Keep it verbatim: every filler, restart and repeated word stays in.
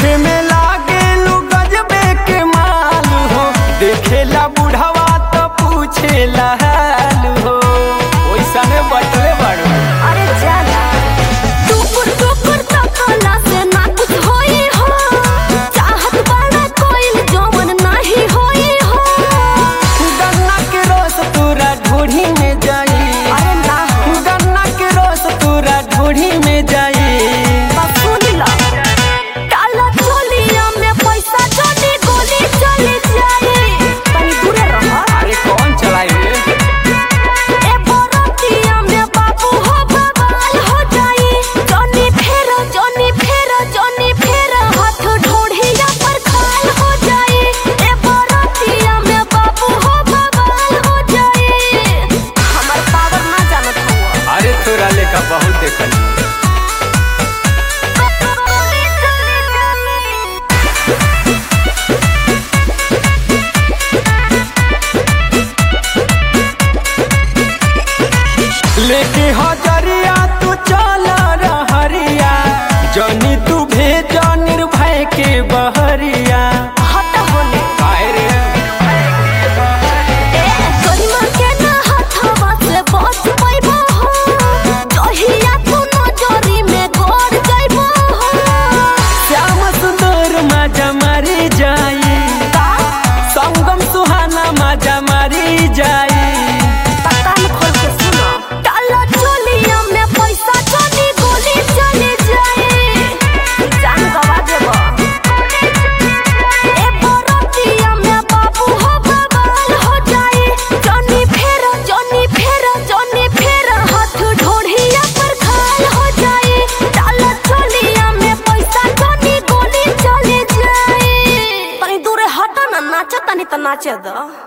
देखे में लागे लू गजबे के माल हो, देखेला बुढ़वा तो पूछेला हाल हो, वैसा ने बटले बाड़ू। अरे जाना टुकुर टुकुर तकला से ना कुछ होई हो, चाहत बड़ा कोई जवन नहीं होई हो। गन्ना के रस तोरा ढूढ़ी में जाई, अरे ना हो गन्ना के रस तोरा ढूढ़ी में जाई। बस सुन लो काला चोलिया में पैसा चली गोली चली जाए, तनी दूरे रह। अरे कौन चलाई रे? ए बरतिया में बाबू हो बवाल हो जाई, जनी फेर जनी फेर जनी फेर हाथ ढोढ़िया पर खाल हो जाई। ए बरतिया में बाबू हो बवाल हो जाई, हमर पावर ना जानत हो। अरे तोरा लेका बहुत देखल। लेके हजरिया तू चल रहरिया, जनी तू भेजा निर्भय के बहरिया। हट होले काहे रे? ए गरिमा के ना हाथवा से बच पैबो हो, जहिया तू नजरी में गड़ जाइबो हो। श्याम सुंदर माजा मारी जाई, का संगम सुहाना माजा मारी जाई। कान खोल के सुनो काला चोलिया में पैसा चली गोली चली जाए, जान गवा देबो। ए बरतिया में बाबू हो बवाल हो जाए, जनी फेर जनी फेर जनी फेर हाथ ढोढ़िया पर खाल हो जाए। काला चोलिया में पैसा चली गोली चली जाए, तनी दूरे हट ना, नाच तनी त नाचे द।